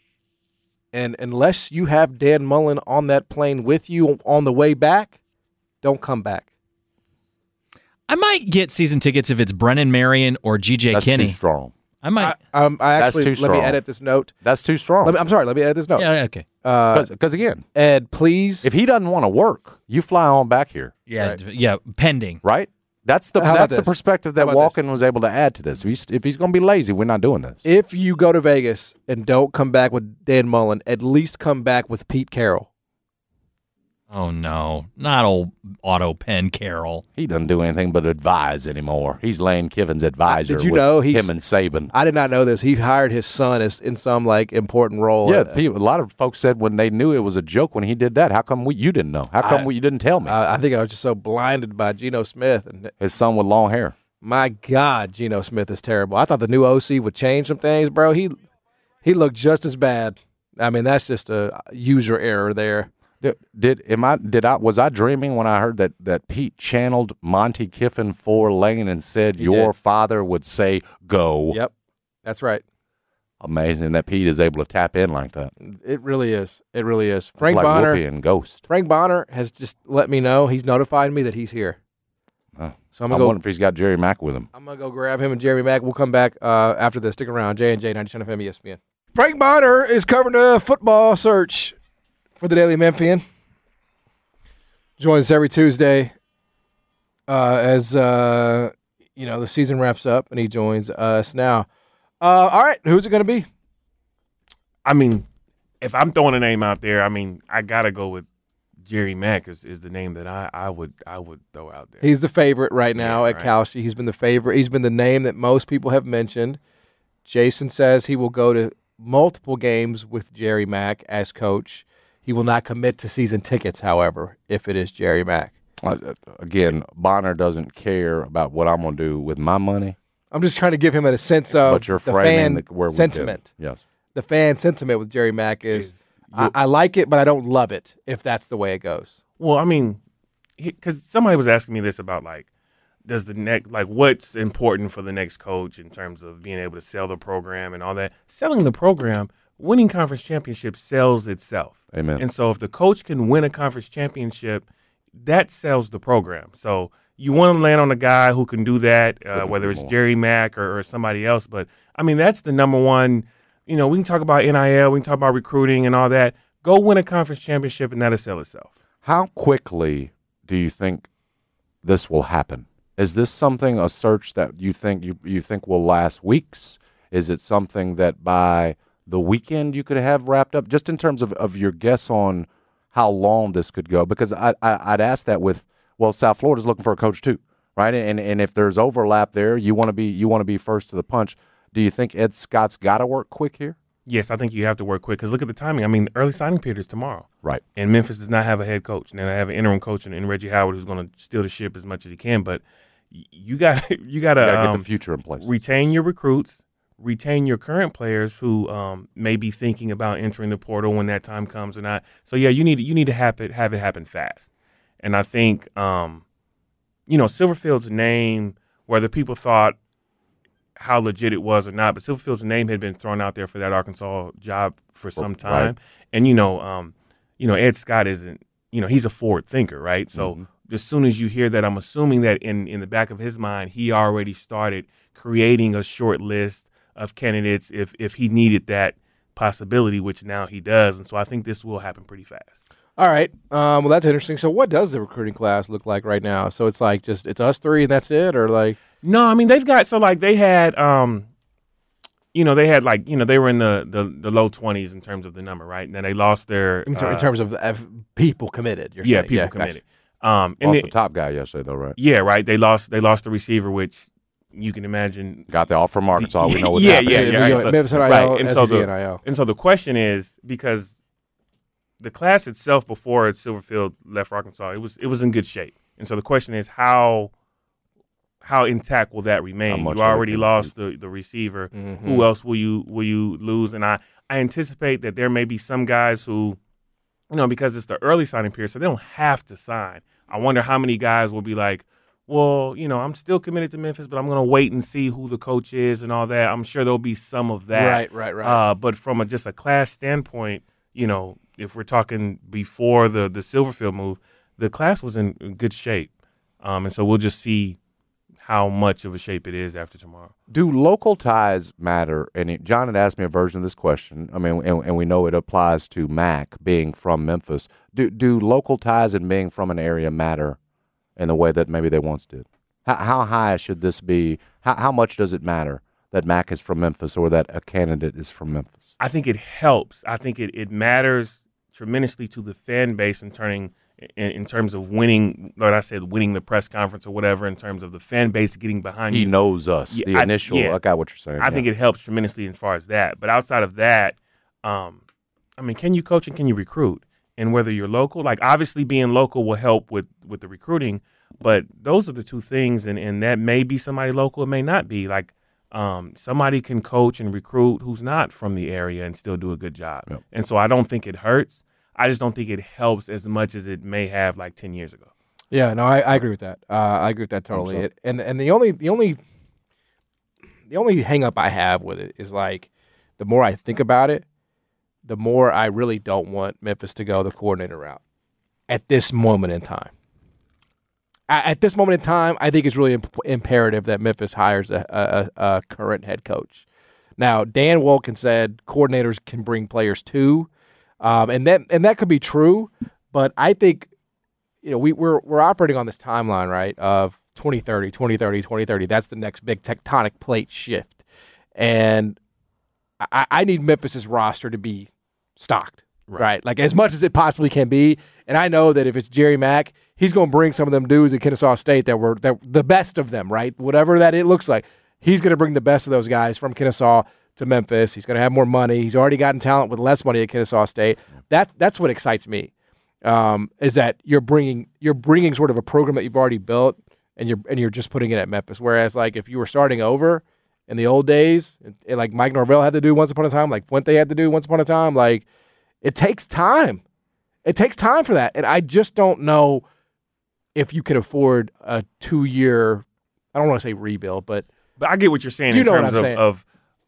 and unless you have Dan Mullen on that plane with you on the way back, don't come back." I might get season tickets if it's Brennan Marion or G J That's Kinney. too strong. I might. I, um, I That's actually too let me strong. edit this note. That's too strong. Let me, I'm sorry. Let me edit this note. Yeah, okay. Because Because again, Ed, please. if he doesn't want to work, you fly on back here, Yeah, Right. yeah, pending. right? That's the How about that's the this? perspective How that about this? Walken was able to add to this. If he's, if he's going to be lazy, we're not doing this. if you go to Vegas and don't come back with Dan Mullen, at least come back with Pete Carroll. Oh no, not old Otto Penn Carroll. He doesn't do anything but advise anymore. He's Lane Kiffin's advisor. Did you with know he's- him and Saban? I did not know this. He hired his son as in some like important role. Yeah, Uh, people, a lot of folks said when they knew it was a joke when he did that. How come we, you didn't know? How come I- we, you didn't tell me? I, I think I was just so blinded by Geno Smith, and His son with long hair. my God, Geno Smith is terrible. I thought the new O C would change some things, bro. He he looked just as bad. I mean, that's just a user error there. Did, did am I did I was I dreaming when I heard that, that Pete channeled Monty Kiffin for Lane and said He your did. father would say go? Yep, that's right. Amazing that Pete is able to tap in like that. It really is. It really is. It's Frank like Bonner. Whoopi and Ghost. Frank Bonner has just let me know. He's notified me that he's here. Oh, So I'm I'm gonna go. wondering if he's got Jerry Mack with him. I'm gonna go grab him and Jeremy Mack. We'll come back uh, after this. Stick around. J and J ninety-seven F M E S P N. Frank Bonner is covering the football search for the Daily Memphian. Joins us every Tuesday uh, as uh, you know the season wraps up, and he joins us now. Uh, all right, who's it going to be? I mean, if I'm throwing a name out there, I mean, I gotta go with Jerry Mack is, is the name that I, I would I would throw out there. He's the favorite right now Yeah, at right. Kalshi. He's been the favorite. He's been the name that most people have mentioned. Jason says he will go to multiple games with Jerry Mack as coach. He will not commit to season tickets, however, if it is Jerry Mack. Uh, again, Bonner doesn't care about what I'm going to do with my money. I'm just trying to give him a sense of but you're the framing fan the, where we sentiment. Did. Yes. The fan sentiment with Jerry Mack is, Is I, I like it, but I don't love it, if that's the way it goes. Well, I mean, because somebody was asking me this about like, does the next like what's important for the next coach in terms of being able to sell the program and all that? Selling the program, winning conference championship sells itself. Amen. And so if the coach can win a conference championship, that sells the program. So you want to land on a guy who can do that, uh, Couldn't whether agree it's more. Jerry Mack or, or somebody else. But I mean, that's the number one. You know, we can talk about N I L, we can talk about recruiting and all that. Go win a conference championship, and that'll sell itself. How quickly do you think this will happen? Is this something, a search that you think you, you think will last weeks? Is it something that by the weekend you could have wrapped up? Just in terms of, of your guess on how long this could go, because I, I, I'd ask that with, well, South Florida's looking for a coach too, right? And and if there's overlap there, you want to be you want to be first to the punch. Do you think Ed Scott's got to work quick here? Yes, I think you have to work quick because look at the timing. I mean, the early signing period is tomorrow. Right. And Memphis does not have a head coach. Now they have an interim coach in, in Reggie Howard who's going to steal the ship as much as he can. But y- you got you got to You got to um, get the future in place. retain your recruits, retain your current players who um, may be thinking about entering the portal when that time comes or not. So yeah, you need you need to have it have it happen fast. And I think um, you know Silverfield's name, whether people thought how legit it was or not, but Silverfield's name had been thrown out there for that Arkansas job for some time. Right. And you know, um, you know, Ed Scott isn't, you know, he's a forward thinker, right? So Mhm. as soon as you hear that, I'm assuming that in in the back of his mind, he already started creating a short list of candidates if if he needed that possibility, which now he does. And so I think this will happen pretty fast. All right. Um, well, that's interesting. So what does the recruiting class look like right now? So it's like just it's us three and that's it, or like No, I mean they've got so like they had um you know, they had like, you know, they were in the, the, the low twenties in terms of the number, right? And then they lost their in, ter- uh, in terms of uh, people committed. You're yeah, saying. people gotcha. committed. Um and Lost they- the top guy yesterday, though, right? yeah, right. They lost they lost the receiver, which you can imagine Got the offer from Arkansas. We know what's yeah, happening. yeah, Yeah, yeah, we right. go- So- Memphis N I L, right. And so S E C the N I L. and so the question is because the class itself before Silverfield left Arkansas, it was it was in good shape. And so the question is how how intact will that How remain? much You of it already can- lost the, the receiver. Mhm. Who else will you will you lose? And I, I anticipate that there may be some guys who, you know, because it's the early signing period, so they don't have to sign. I wonder how many guys will be like, well, you know, I'm still committed to Memphis, but I'm going to wait and see who the coach is and all that. I'm sure there'll be some of that. Right, right, right. Uh, but from a, just a class standpoint, you know, if we're talking before the the Silverfield move, the class was in, in good shape, um, and so we'll just see how much of a shape it is after tomorrow. Do local ties matter? And it, John had asked me a version of this question. I mean, and, and we know it applies to Mac being from Memphis. Do do local ties and being from an area matter in the way that maybe they once did? How, how high should this be? How, how much does it matter that Mac is from Memphis or that a candidate is from Memphis? I think it helps. I think it, it matters tremendously to the fan base in turning in, in terms of winning, like I said, winning the press conference or whatever, in terms of the fan base getting behind he you. He knows us, yeah, the I, initial, yeah. I got what you're saying. I yeah. think it helps tremendously as far as that. But outside of that, um, I mean, can you coach and can you recruit? And whether you're local, like obviously being local will help with, with the recruiting, but those are the two things, and, and that may be somebody local, it may not be. Like um, somebody can coach and recruit who's not from the area and still do a good job. Yep. And so I don't think it hurts. I just don't think it helps as much as it may have like ten years ago. Yeah, no, I, I agree with that. Uh, I agree with that totally. It, and and the only the only the only hang up I have with it is like the more I think about it, the more I really don't want Memphis to go the coordinator route at this moment in time. At this moment in time, I think it's really imp- imperative that Memphis hires a, a, a current head coach. Now, Dan Wolken said coordinators can bring players too. Um, and that and that could be true, but I think, you know, we, we're we're operating on this timeline, right, of twenty thirty, twenty thirty, twenty thirty. That's the next big tectonic plate shift. And I, I need Memphis's roster to be stocked, right. right? Like as much as it possibly can be. And I know that if it's Jerry Mack, he's going to bring some of them dudes at Kennesaw State that were that the best of them, right? Whatever that it looks like. He's going to bring the best of those guys from Kennesaw to Memphis. He's going to have more money. He's already gotten talent with less money at Kennesaw State. That that's what excites me. Um, is that you're bringing you're bringing sort of a program that you've already built, and you're and you're just putting it at Memphis. Whereas like if you were starting over in the old days, and, and like Mike Norvell had to do once upon a time, like Fuente had to do once upon a time, like it takes time. It takes time for that, and I just don't know if you can afford a two year. I don't want to say rebuild, but but I get what you're saying you in know terms of, saying. of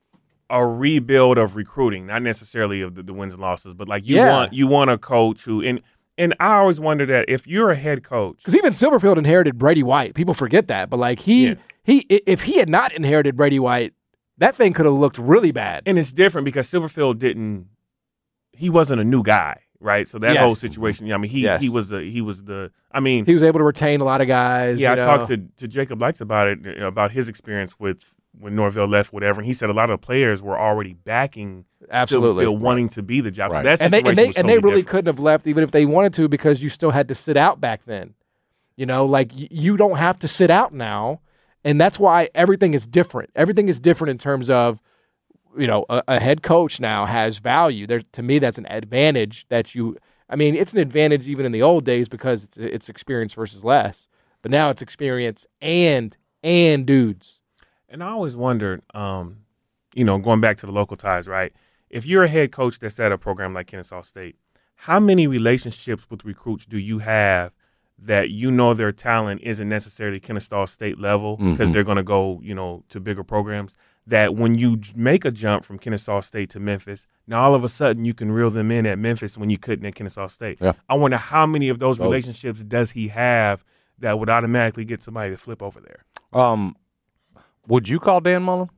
a rebuild of recruiting, not necessarily of the, the wins and losses, but like you yeah. want you want a coach who and and I always wonder that if you're a head coach, because even Silverfield inherited Brady White, people forget that, but like he yeah. he if he had not inherited Brady White, that thing could have looked really bad. And it's different because Silverfield didn't, he wasn't a new guy, right? So that yes. whole situation, I mean, he yes. he was a, he was the, I mean, he was able to retain a lot of guys. Yeah, you I know? talked to to Jacob Lights about it, you know, about his experience with. When Norvell left, whatever, and he said a lot of players were already backing absolutely Silverfield, right. wanting to be the job. Right. So that and they and they, was and totally they really different. couldn't have left even if they wanted to because you still had to sit out back then. You know, like y- you don't have to sit out now, and that's why everything is different. Everything is different in terms of, you know, a, a head coach now has value. There, to me, that's an advantage that you. I mean, it's an advantage even in the old days because it's it's experience versus less, but now it's experience and and dudes. And I always wondered, um, you know, going back to the local ties, right? If you're a head coach that's at a program like Kennesaw State, how many relationships with recruits do you have that you know their talent isn't necessarily Kennesaw State level because Mm-hmm. they're going to go, you know, to bigger programs, that when you j- make a jump from Kennesaw State to Memphis, now all of a sudden you can reel them in at Memphis when you couldn't at Kennesaw State. Yeah. I wonder how many of those Those. relationships does he have that would automatically get somebody to flip over there? Um, would you call Dan Mullen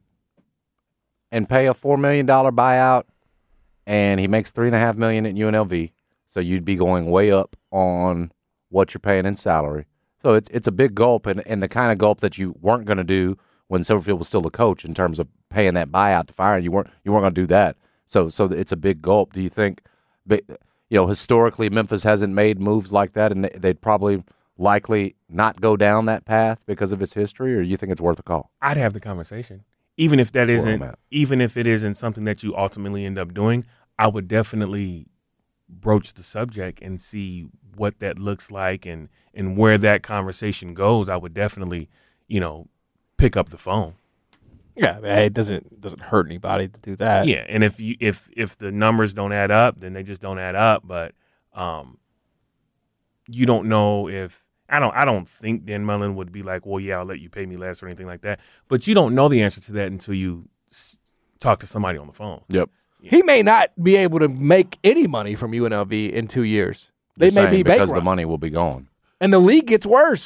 and pay a four million dollar buyout, and he makes three and a half million at U N L V? So you'd be going way up on what you're paying in salary. So it's it's a big gulp, and, and the kind of gulp that you weren't going to do when Silverfield was still the coach in terms of paying that buyout to fire. You weren't you weren't going to do that. So so it's a big gulp. Do you think, you know, historically Memphis hasn't made moves like that, and they'd probably likely not go down that path because of its history, or you think it's worth a call? I'd have the conversation. Even if that That's where isn't I'm at. even if it isn't something that you ultimately end up doing, I would definitely broach the subject and see what that looks like and and where that conversation goes. I would definitely, you know, pick up the phone. Yeah, it doesn't doesn't hurt anybody to do that. Yeah, and if you if if the numbers don't add up, then they just don't add up. But um, you don't know if I don't I don't think Dan Mullen would be like, well, yeah, I'll let you pay me less or anything like that. But you don't know the answer to that until you s- talk to somebody on the phone. Yep. He may not be able to make any money from U N L V in two years. They You're may saying be because bankrupt. the money will be gone. And the league gets worse.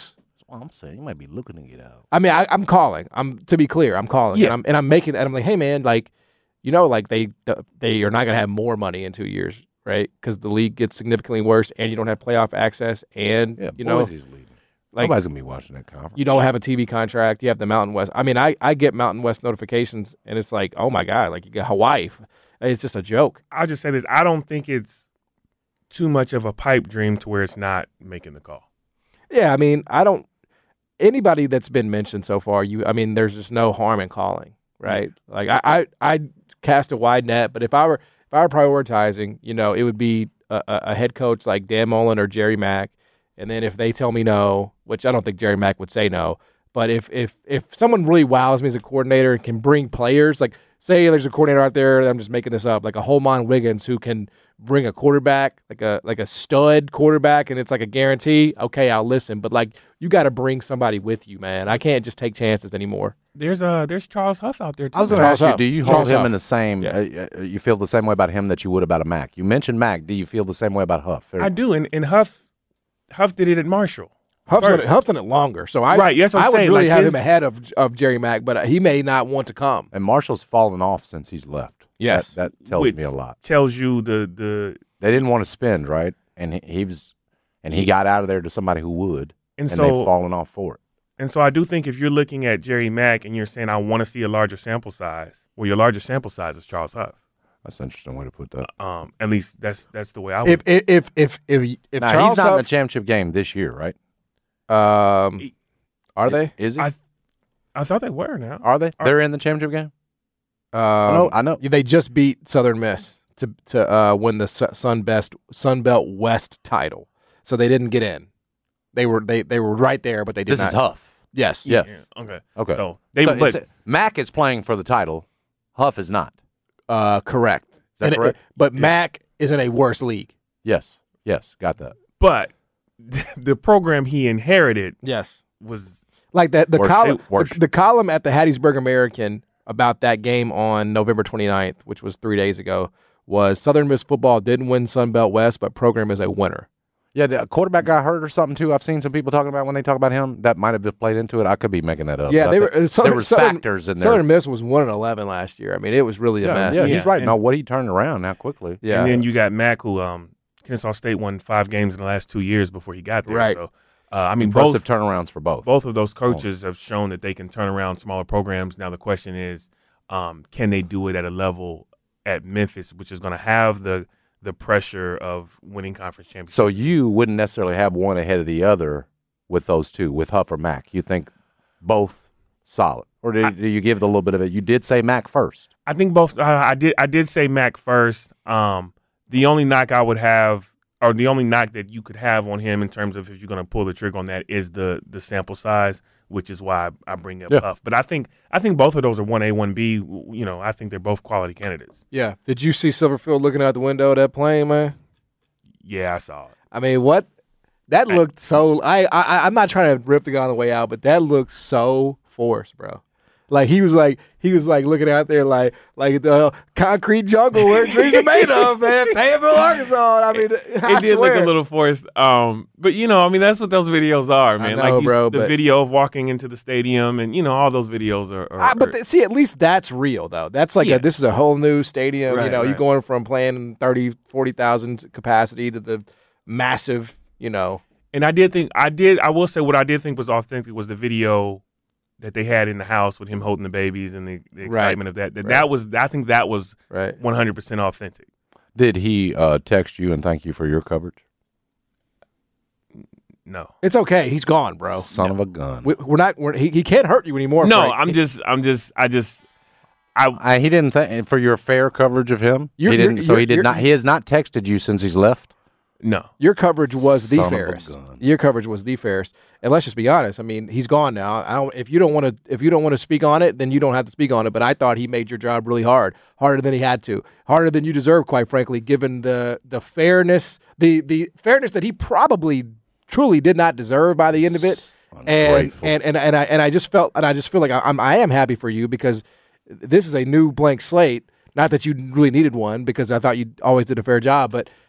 well, I'm saying you might be looking to get out. I mean, I, I'm calling. I'm to be clear, I'm calling. Yeah. And I'm and I'm making. And I'm like, hey man, like, you know, like they they are not going to have more money in two years, right? Because the league gets significantly worse, and you don't have playoff access, and Yeah, you know, Boise's leaving. like Nobody's gonna be watching that conference. you don't have a T V contract. You have the Mountain West. I mean, I I get Mountain West notifications, and it's like, oh my god, like you got Hawaii. It's just a joke. I'll just say this: I don't think it's too much of a pipe dream to where it's not making the call. Yeah, I mean, I don't. Anybody that's been mentioned so far, you, I mean, there's just no harm in calling, right? Like I, I, I cast a wide net, but if I were, if I were prioritizing, you know, it would be a, a head coach like Dan Mullen or Jerry Mack, and then if they tell me no, which I don't think Jerry Mack would say no, but if if if someone really wows me as a coordinator and can bring players, like say there's a coordinator out there, I'm just making this up, like a Holman Wiggins who can bring a quarterback, like a like a stud quarterback, and it's like a guarantee, okay, I'll listen. But like you got to bring somebody with you, man. I can't just take chances anymore. There's uh there's Charles Huff out there too. I was going to ask you, Huff. do you Charles hold him Huff. in the same? Yes. Uh, you feel the same way about him that you would about a Mac. You mentioned Mac. Do you feel the same way about Huff? Or- I do, and, and Huff Huff did it at Marshall. Huff's done, First. it, Huff's done it longer, so I Right, yes, I'm I would saying, really like have his- him ahead of of Jerry Mack, but he may not want to come. And Marshall's fallen off since he's left. Yes. that, that tells Which me a lot. Tells you the the They didn't want to spend, right? And he, he was, and he got out of there to somebody who would, and, and so they've fallen off for it. and so I do think if you're looking at Jerry Mack and you're saying I want to see a larger sample size, well, your larger sample size is Charles Huff. That's an interesting way to put that. Um, at least that's that's the way I would. If if if if if, if Now, Charles he's not in the Huff, championship game this year, right? um, are they? Is he? I I thought they were now. Are they? Are- They're in the championship game. Um, I know. I know. They just beat Southern Miss to to uh, win the Su- Sun Best Sun Belt West title, so they didn't get in. They were they they were right there, but they did This not. is Huff. Yes. Yes. Yeah, okay. Okay. So they So but, it's- Mac is playing for the title. Huff is not. Uh, correct. Is that And it- correct? but Mac is in a worse league. Yes. Yes. Got that. but the program he inherited Yes. was Like that the Worse. column Worse. the, the column at the Hattiesburg American about that game on November twenty-ninth, which was three days ago, was Southern Miss football didn't win Sun Belt West, but program is a winner. Yeah, the quarterback got hurt or something too. I've seen some people talking about when they talk about him. That might have been played into it. I could be making that up. Yeah, but I they were. think uh, Southern, there was Southern, factors in there. Southern Miss was one and eleven last year. I mean, it was really a yeah, mess. yeah, Yeah. he's right. And- No, what he turned around how quickly. Yeah. and then you got Mack, who um Kennesaw State won five games in the last two years before he got there. Right. So uh, I mean, Impressive both turnarounds for both. both of those coaches have shown that they can turn around smaller programs. Now the question is, um, can they do it at a level at Memphis, which is going to have the the pressure of winning conference championships? So you wouldn't necessarily have one ahead of the other with those two, with Huff or Mac. You think both solid, or do, I- do you give it a little bit of it? You did say Mac first. I think both. Uh, I did. I did say Mac first. Um, the only knock I would have, or the only knock that you could have on him in terms of if you're going to pull the trigger on that, is the the sample size, which is why I, I bring up Yeah. Huff. But I think I think both of those are one A, one B. You know, I think they're both quality candidates. Yeah. Did you see Silverfield looking out the window of that plane, man? Yeah, I saw it. I mean, what? That looked so. I, I I'm not trying to rip the guy on the way out, but that looked so forced, bro. Like he was like he was like looking out there like like the concrete jungle where trees are made of, man. Fayetteville, Arkansas. I mean, I It did swear. look a little forced. Um, but you know, I mean, that's what those videos are, man. know, like you, bro, the but- video of walking into the stadium, and you know, all those videos are. are, Ah, but are- th- see, at least that's real though. That's like Yeah. a, this is a whole new stadium. you Right, know, you're right. going from playing thirty, forty thousand capacity to the massive. You know, And I did think I did. I will say what I did think was authentic was the video that they had in the house with him holding the babies and the, the excitement of that. That Right. that was. I think that was right? one hundred percent authentic. Did he uh, text you and thank you for your coverage? No, It's okay. He's gone, bro. Son of a gun. We, we're not. We're, he, he can't hurt you anymore. no. Frank. I'm just. I'm just. I just. I. I, he didn't thank for your fair coverage of him. You're- he didn't. you're- so he you're- did you're- not. He has not texted you since he's left. No. Your coverage was the Son of a fairest. gun. Your coverage was the fairest. And let's just be honest. I mean, he's gone now. I don't. If you don't want to, if you don't want to speak on it, then you don't have to speak on it. But I thought he made your job really hard, harder than he had to, harder than you deserve, quite frankly, given the the fairness, the the fairness that he probably truly did not deserve by the end of it. And Ungrateful. and and and I and I just felt and I just feel like I, I'm I am happy for you because this is a new blank slate. Not that you really needed one because I thought you always did a fair job, but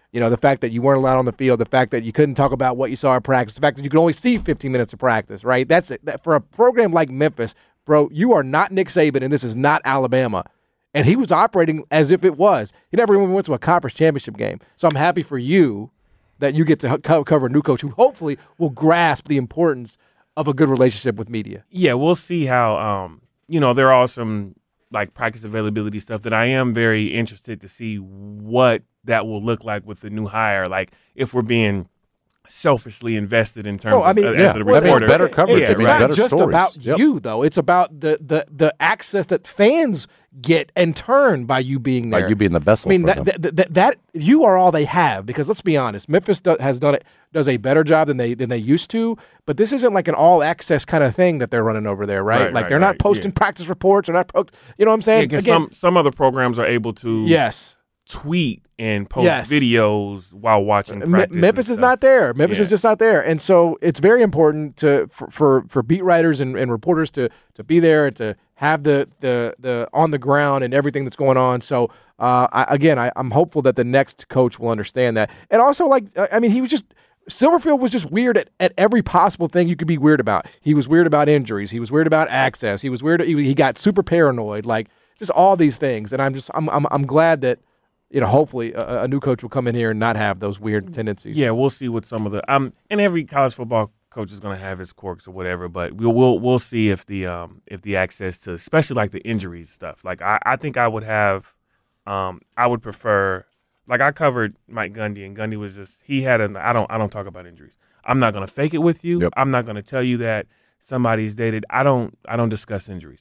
You know, the fact that you weren't allowed on the field, the fact that you couldn't talk about what you saw in practice, the fact that you could only see fifteen minutes of practice, right? That's it. That, for a program like Memphis, bro, you are not Nick Saban, and this is not Alabama. And he was operating as if it was. He never even went to a conference championship game. So I'm happy for you that you get to co- cover a new coach who hopefully will grasp the importance of a good relationship with media. Yeah, we'll see how, um, you know, there are some like practice availability stuff that I am very interested to see what that will look like with the new hire. Like if we're being selfishly invested in terms oh, I mean, of uh, yeah. as a well, reporter. It's better coverage. It's I mean, not better just stories. about Yep. you, though. It's about the, the, the access that fans get and turn by you being there. By you being the vessel I mean, for that, them. that, that, that you are all they have. Because let's be honest, Memphis do, has done it does a better job than they than they used to. But this isn't like an all access kind of thing that they're running over there, right? Right, like right, they're not right. posting Yeah. practice reports. They're not, pro- you know what I'm Yeah, saying? because Again, some some other programs are able to yes. tweet and post Yes. videos while watching Me- practice. Memphis and is stuff. not there. Memphis Yeah. is just not there, and so it's very important to for for, for beat writers and, and reporters to to be there and to have the the the on the ground and everything that's going on. So uh, I, again, I, I'm hopeful that the next coach will understand that, and also like I I mean, he was just. Silverfield was just weird at, at every possible thing you could be weird about. He was weird about injuries. He was weird about access. He was weird. He, he got super paranoid. Like just all these things, and I'm just I'm I'm I'm glad that. You know, hopefully a, a new coach will come in here and not have those weird tendencies. Yeah, we'll see what some of the um and every college football coach is going to have his quirks or whatever, but we'll we'll we'll see if the um if the access to especially like the injuries stuff. Like I, I think I would have um I would prefer like I covered Mike Gundy and Gundy was just he had an I don't I don't talk about injuries. I'm not going to fake it with you. Yep. I'm not going to tell you that somebody's dated. I don't I don't discuss injuries.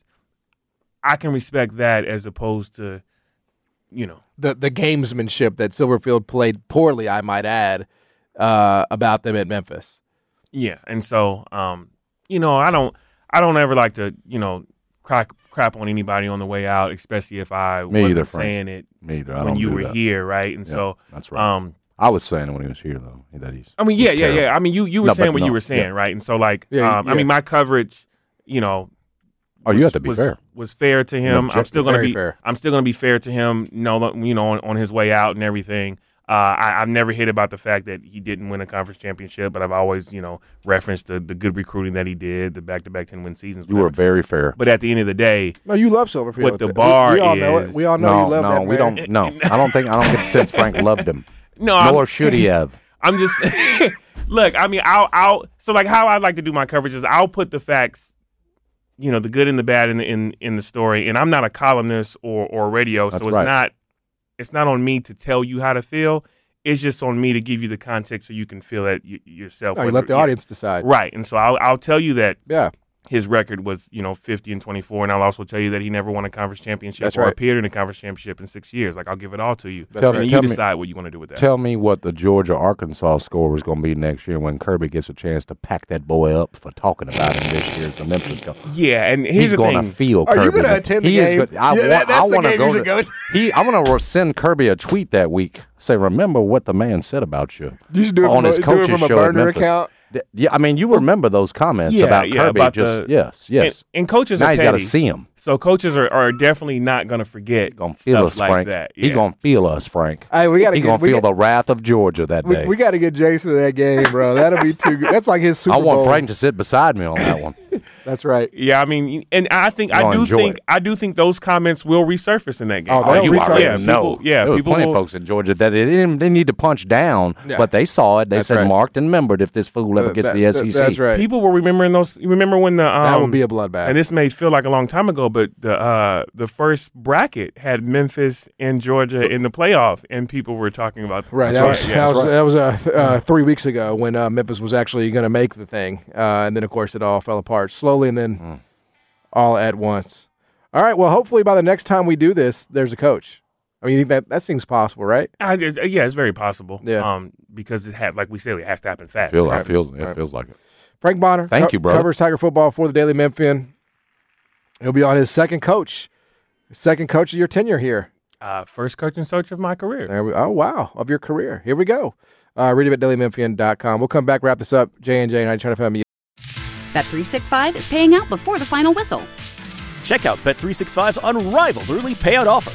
I can respect that as opposed to you know, the the gamesmanship that Silverfield played poorly, I might add, uh, about them at Memphis. Yeah, and so um, you know, I don't I don't ever like to, you know, crack crap on anybody on the way out, especially if I Me wasn't either, Frank. saying it Me either. I when don't you do were that. here, right? And Yeah, so that's right. um I was saying it when he was here, though. That he's. I mean, yeah, he's yeah, terrible. yeah. I mean, you you were No, saying but what no, you were saying, yeah. right? And so like Yeah, um yeah. I mean, my coverage, you know, Oh, you have to be was, fair. was fair to him. I'm objective. still going to Very be fair. I'm still going to be fair to him. You know, you know, on, on his way out and everything. Uh, I, I've never hit about the fact that he didn't win a conference championship, but I've always, you know, referenced the, the good recruiting that he did, the back-to-back ten-win seasons. You were whatever. very fair. But at the end of the day, No, you love Silverfield. What the We- bar we, all know is- it. We all know no, you love no, that we man. don't. No, I don't think. I don't get the sense Frank loved him. no, I'm- Nor should he have. I'm just look. I mean, I'll, I'll. So like, how I like to do my coverage is I'll put the facts, you know, the good and the bad in the in, in the story. And I'm not a columnist or or radio, That's so it's right. not it's not on me to tell you how to feel. It's just on me to give you the context so you can feel it y- yourself. No, you whether- let the yeah. audience decide. right? And so I'll I'll tell you that Yeah. his record was, you know, fifty and twenty-four, and I'll also tell you that he never won a conference championship That's or right. appeared in a conference championship in six years. Like I'll give it all to you. That's Tell and me- you tell me- decide what you want to do with that. Tell me what the Georgia Arkansas score was going to be next year when Kirby gets a chance to pack that boy up for talking about him this year as the Memphis go. yeah, and here's He's the going to thing. feel Are Kirby. you gonna to- attend the he is game? good. I Yeah, want, that- that's I the want to game go. you should To, go to. he, I'm going to send Kirby a tweet that week. Say, remember what the man said about you. You should do it on from his a- do it coach's from a show at burner Memphis. account. Th- Yeah, I mean, you remember those comments Yeah, about yeah, Kirby. about just the- yes, yes. And, and coaches now are he's got to petty. see him. So coaches are, are definitely not going to forget Gonna feel stuff us, like Frank. that. He's Yeah. gonna feel us, Frank. Hey, we gotta He's get- gonna we feel got- the wrath of Georgia that We, day. we got to get Jason to that game, bro. That'll be too good. That's like his Super I want Bowl. Frank to sit beside me on that one. That's right. Yeah, I mean, and I think You're I gonna do enjoy think it. I do think those comments will resurface in that game. Oh, they'll you resurface. already yeah, know. people, yeah, there were people plenty will, of folks in Georgia that they didn't they need to punch down, Yeah. but they saw it. They That's said right. marked and remembered if this fool ever Uh, gets that- the S E C. That's right. people were remembering those. You remember when the um, that would be a bloodbath. and this may feel like a long time ago, but the uh, the first bracket had Memphis and Georgia in the playoff, and people were talking about Right, that was, that was, that was uh, th- uh, three weeks ago when uh, Memphis was actually going to make the thing. Uh, and then, of course, it all fell apart slowly and then Mm. all at once. All right, well, hopefully by the next time we do this, there's a coach. I mean, you think that, that seems possible, right? I just, yeah, it's very possible. Yeah. Um, because it had, like we said, it has to happen I fast. feel, I right? feel, it Right. feels like it. Frank Bonner Thank you, brother. covers Tiger football for the Daily Memphian. He'll be on his second coach, second coach of your tenure here. Uh, first coaching search of my career. There we, oh, wow, of your career. Here we go. Uh, read it at daily memphian dot com. We'll come back, wrap this up. J and J, and I trying to find me. Bet three sixty-five is paying out before the final whistle. Check out Bet three sixty-five's unrivaled early payout offer.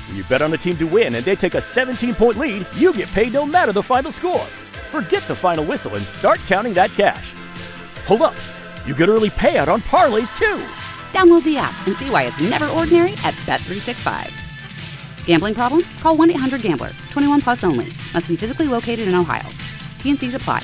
When you bet on a team to win and they take a seventeen-point lead, you get paid no matter the final score. Forget the final whistle and start counting that cash. Hold up. You get early payout on parlays, too. Download the app and see why it's never ordinary at Bet three sixty-five. Gambling problem? Call one eight hundred gambler. twenty-one plus only. Must be physically located in Ohio. T N Cs apply.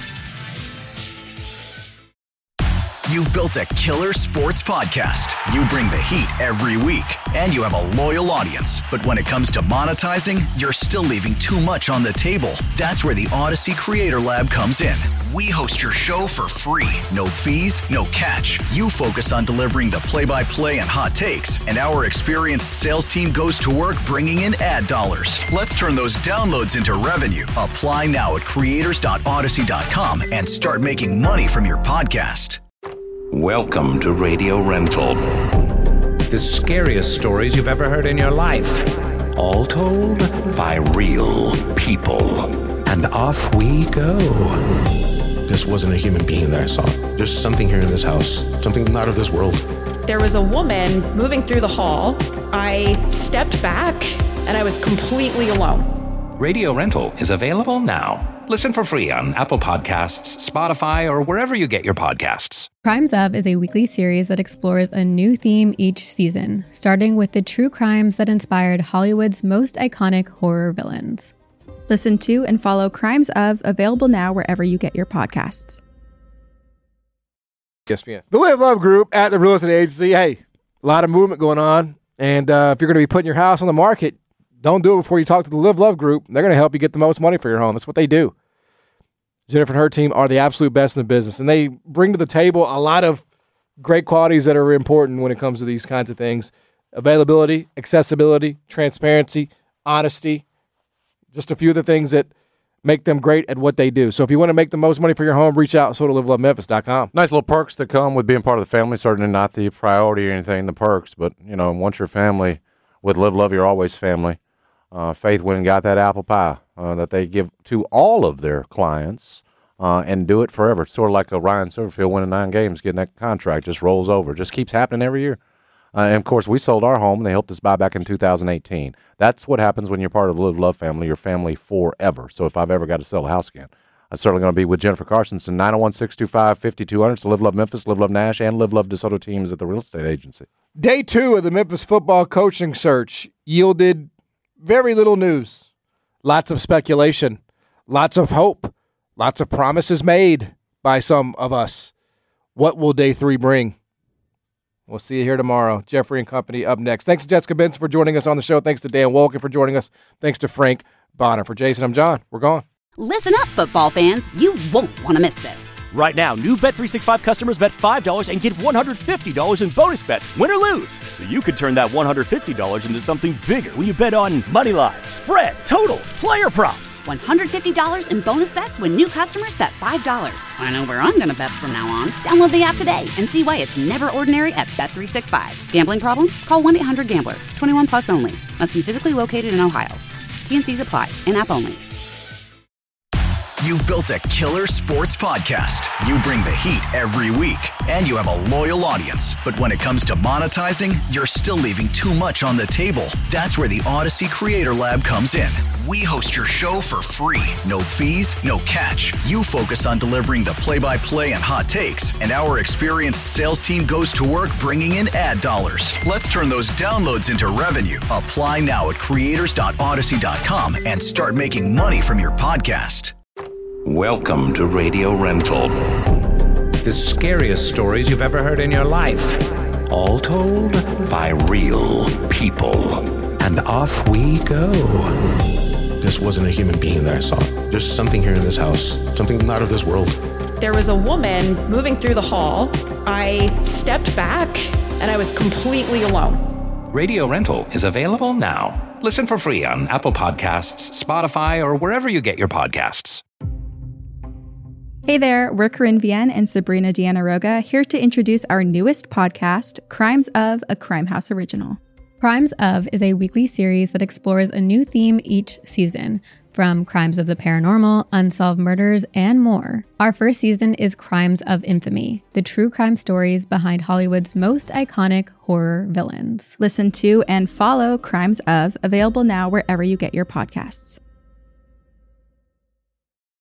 You've built a killer sports podcast. You bring the heat every week, and you have a loyal audience. But when it comes to monetizing, you're still leaving too much on the table. That's where the Odyssey Creator Lab comes in. We host your show for free. No fees, no catch. You focus on delivering the play-by-play and hot takes, and our experienced sales team goes to work bringing in ad dollars. Let's turn those downloads into revenue. Apply now at creators dot odyssey dot com and start making money from your podcast. Welcome to Radio Rental. The scariest stories you've ever heard in your life. All told by real people. And off we go. This wasn't a human being that I saw. There's something here in this house, something not of this world. There was a woman moving through the hall. I stepped back and I was completely alone. Radio Rental is available now. Listen for free on Apple Podcasts, Spotify, or wherever you get your podcasts. Crimes Of is a weekly series that explores a new theme each season, starting with the true crimes that inspired Hollywood's most iconic horror villains. Listen to and follow Crimes Of, available now wherever you get your podcasts. Yes, man. The Live Love Group at the real estate agency. Hey, a lot of movement going on. And uh, if you're going to be putting your house on the market, don't do it before you talk to the Live Love Group. They're going to help you get the most money for your home. That's what they do. Jennifer and her team are the absolute best in the business, and they bring to the table a lot of great qualities that are important when it comes to these kinds of things. Availability, accessibility, transparency, honesty, just a few of the things that make them great at what they do. So if you want to make the most money for your home, reach out, so to live love memphis dot com. Nice little perks that come with being part of the family. Certainly not the priority or anything, the perks, but, you know, once you're family with Live Love, you're always family. Uh, Faith went and got that apple pie uh, that they give to all of their clients uh, and do it forever. It's sort of like a Ryan Silverfield winning nine games, getting that contract, just rolls over. Just keeps happening every year. Uh, and, of course, we sold our home, and they helped us buy back in two thousand eighteen. That's what happens when you're part of the Live Love family. You're family forever. So if I've ever got to sell a house again, I'm certainly going to be with Jennifer Carsonson, nine oh one, six two five, five two zero zero. So Live Love Memphis, Live Love Nash, and Live Love DeSoto teams at the real estate agency. Day two of the Memphis football coaching search yielded very little news. Lots of speculation. Lots of hope. Lots of promises made by some of us. What will day three bring? We'll see you here tomorrow. Jeffrey and Company up next. Thanks to Jessica Benson for joining us on the show. Thanks to Dan Wolken for joining us. Thanks to Frank Bonner. For Jason, I'm John. We're gone. Listen up, football fans. You won't want to miss this. Right now, new Bet three sixty-five customers bet five dollars and get one hundred fifty dollars in bonus bets, win or lose. So you could turn that one hundred fifty dollars into something bigger when you bet on money line, spread, totals, player props. one hundred fifty dollars in bonus bets when new customers bet five dollars. I know where I'm going to bet from now on. Download the app today and see why it's never ordinary at Bet three sixty-five. Gambling problem? Call one eight hundred gambler. twenty-one plus only. Must be physically located in Ohio. T N Cs apply. In app only. You've built a killer sports podcast. You bring the heat every week, and you have a loyal audience. But when it comes to monetizing, you're still leaving too much on the table. That's where the Odyssey Creator Lab comes in. We host your show for free. No fees, no catch. You focus on delivering the play-by-play and hot takes, and our experienced sales team goes to work bringing in ad dollars. Let's turn those downloads into revenue. Apply now at creators dot odyssey dot com and start making money from your podcast. Welcome to Radio Rental. The scariest stories you've ever heard in your life. All told by real people. And off we go. This wasn't a human being that I saw. There's something here in this house, something not of this world. There was a woman moving through the hall. I stepped back and I was completely alone. Radio Rental is available now. Listen for free on Apple Podcasts, Spotify, or wherever you get your podcasts. Hey there, we're Corinne Vienne and Sabrina Deanna Roga, here to introduce our newest podcast, Crimes Of, a Crime House original. Crimes of is a weekly series that explores a new theme each season, from crimes of the paranormal, unsolved murders, and more. Our first season is Crimes of Infamy, the true crime stories behind Hollywood's most iconic horror villains. Listen to and follow Crimes of, available now wherever you get your podcasts.